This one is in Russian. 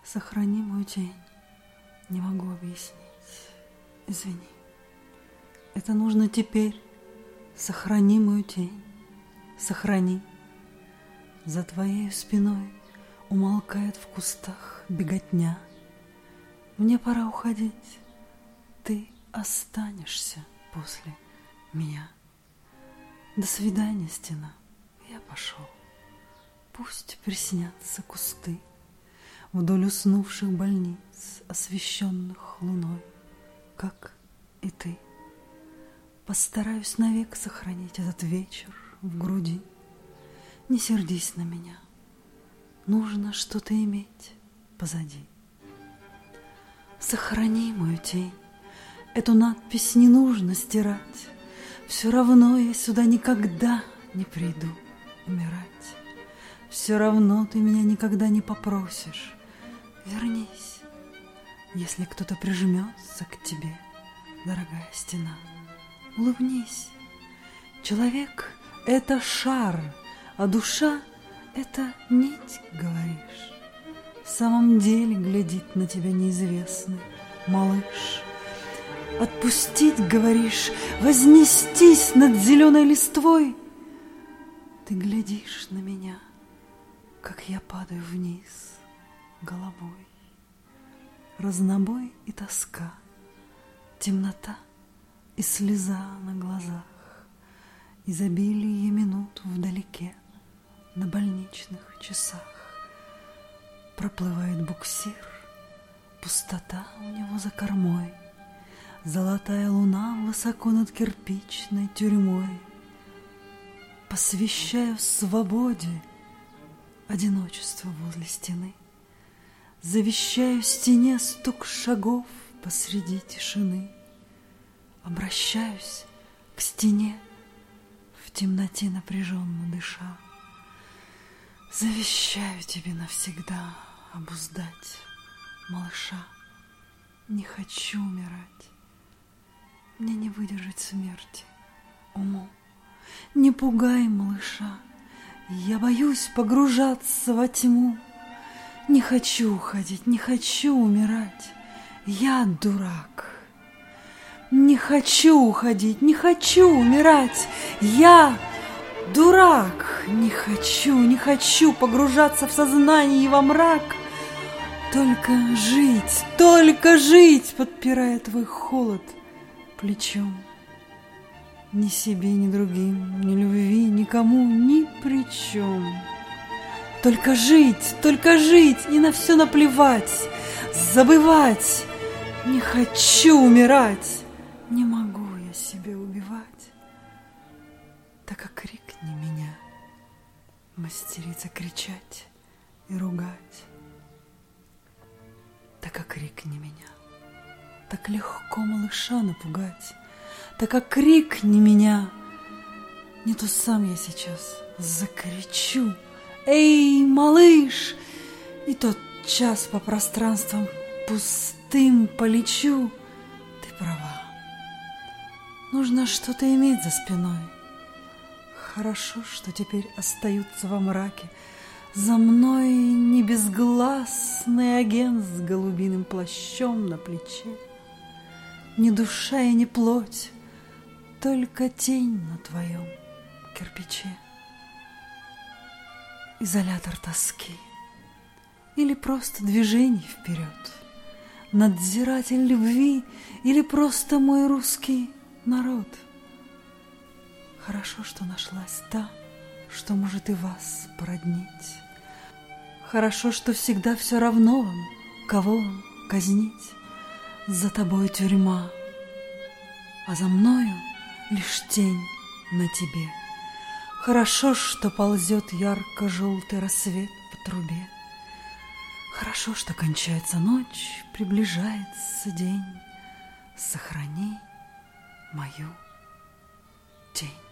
Сохрани мою тень, не могу объяснить. Извини, это нужно теперь. Сохрани мою тень, сохрани. За твоей спиной умолкает в кустах беготня. Мне пора уходить, ты останешься после меня. До свидания, стена, я пошел. Пусть приснятся кусты вдоль уснувших больниц, освещенных луной, как и ты. Постараюсь навек сохранить этот вечер в груди. Не сердись на меня, нужно что-то иметь позади. Сохрани мою тень, эту надпись не нужно стирать. Все равно я сюда никогда не приду умирать. Все равно ты меня никогда не попросишь. Вернись, если кто-то прижмется к тебе, дорогая стена. Улыбнись. Человек — это шар, а душа — это нить, говоришь. В самом деле глядит на тебя неизвестный малыш. Отпустить, говоришь, вознестись над зеленой листвой. Ты глядишь на меня, как я падаю вниз головой. Разнобой и тоска, темнота и слеза на глазах, изобилие минут вдалеке на больничных часах. Проплывает буксир, пустота у него за кормой, золотая луна высоко над кирпичной тюрьмой. Посвящаю свободе одиночество возле стены, завещаю стене стук шагов посреди тишины. Обращаюсь к стене, в темноте напряженно дыша. Завещаю тебе навсегда обуздать малыша. Не хочу умирать, мне не выдержать смерти умом. Не пугай малыша, я боюсь погружаться во тьму. Не хочу уходить, не хочу умирать, я дурак. Не хочу уходить, не хочу умирать, я дурак. Не хочу погружаться в сознание и во мрак. Только жить, подпирая твой холод плечом. Ни себе, ни другим, ни любви, никому, ни при чем. Только жить, и на все наплевать, забывать. Не хочу умирать, не могу я себя убивать. Так окрикни меня, мастерица, кричать и ругать. Так окрикни меня, так легко малыша напугать. Так окрикни меня, не то сам я сейчас закричу: эй, малыш! И тот час по пространствам пустым полечу. Ты права, нужно что-то иметь за спиной. Хорошо, что теперь остаются во мраке за мной не безгласный агент с голубиным плащом на плече. Ни душа и ни плоть, только тень на твоем кирпиче. Изолятор тоски или просто движение вперед, надзиратель любви или просто мой русский народ. Хорошо, что нашлась та, что может и вас породнить. Хорошо, что всегда все равно вам, кого вам казнить. За тобой тюрьма, а за мною лишь тень на тебе. Хорошо, что ползет ярко-желтый рассвет по трубе. Хорошо, что кончается ночь, приближается день. Сохрани мою тень.